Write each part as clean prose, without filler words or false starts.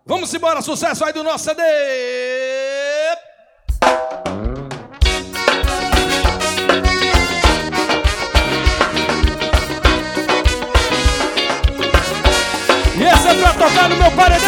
Vamos embora, sucesso aí do nosso CD. E esse é pra tocar no meu paredão.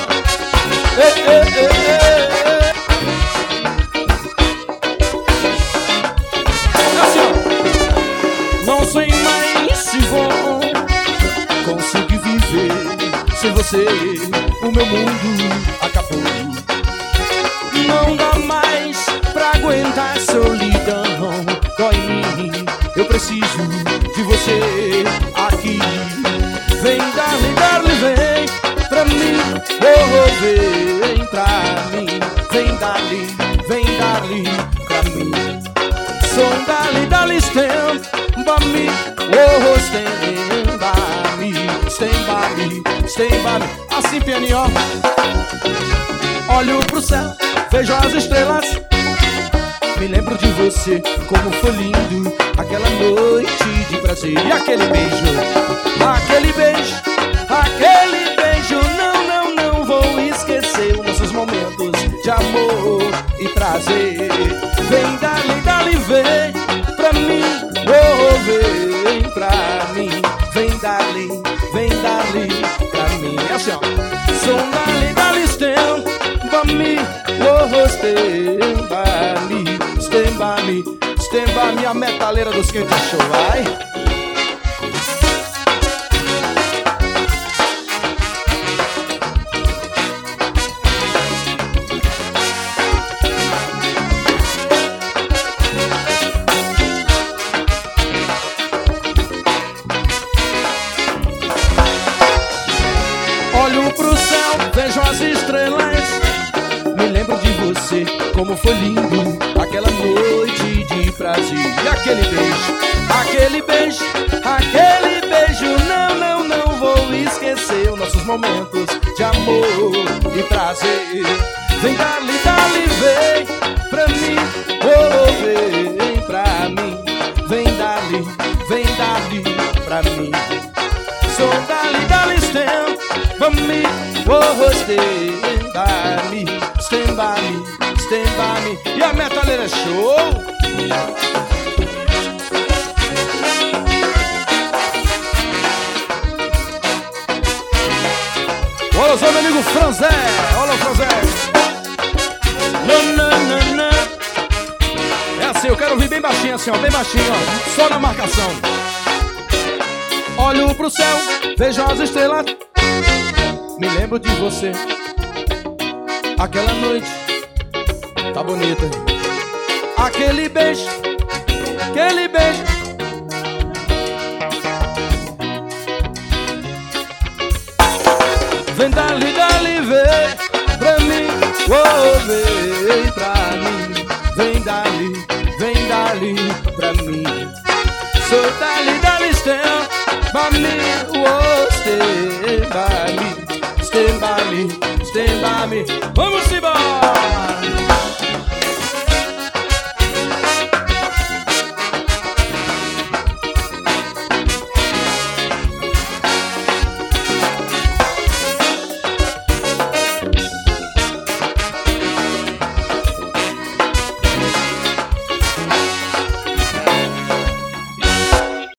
Assim, ó. Não sei mais se vou conseguir viver sem você. O meu mundo acabou. Não dá mais pra aguentar solidão. Dói em mim, eu preciso de você aqui. Vem, darling, darling, vem pra mim. Oh, vem pra mim. Vem, darling, pra mim. So, darling, darling, stand by me. Oh, stand by me. Stand by me, stand by me. Assim, pianinho, ó. Olho pro céu, vejo as estrelas. Me lembro de você, como foi lindo aquela noite de prazer. E aquele beijo, aquele beijo, aquele beijo. Não vou esquecer os nossos momentos de amor e prazer. Vem, darling, darling, vem pra mim. Oh, vem pra mim. Vem, darling, pra mim. É assim, ó. So, darling, darling, stand by me. Oh, stand by me. Stand by me, stand by me. A metaleira dos quentes show, vai. Olho pro céu, vejo as estrelas. Me lembro de você, como foi lindo aquela noite de prazer. E aquele beijo, aquele beijo, aquele beijo. Não vou esquecer os nossos momentos de amor e prazer. Vem, darling, darling, vem pra mim. Oh, vem pra mim. Vem, darling, pra mim. So, darling, darling, stand by me. Oh, stand by me. Stand by me, stand by me. E a metaleira show. Olha só, meu amigo Franzé. Olha o Franzé. Não. É assim, eu quero ouvir bem baixinho assim, ó. Bem baixinho, ó. Só na marcação. Olho pro céu, vejo as estrelas. Me lembro de você aquela noite, tá bonita. Aquele beijo, aquele beijo. Vem, darling, darling, vem pra mim. Oh, vem pra mim. Vem, darling, pra mim. So, darling, darling, stand by me. Oh, stand by me. Stand by me, stand by me. Vamos embora!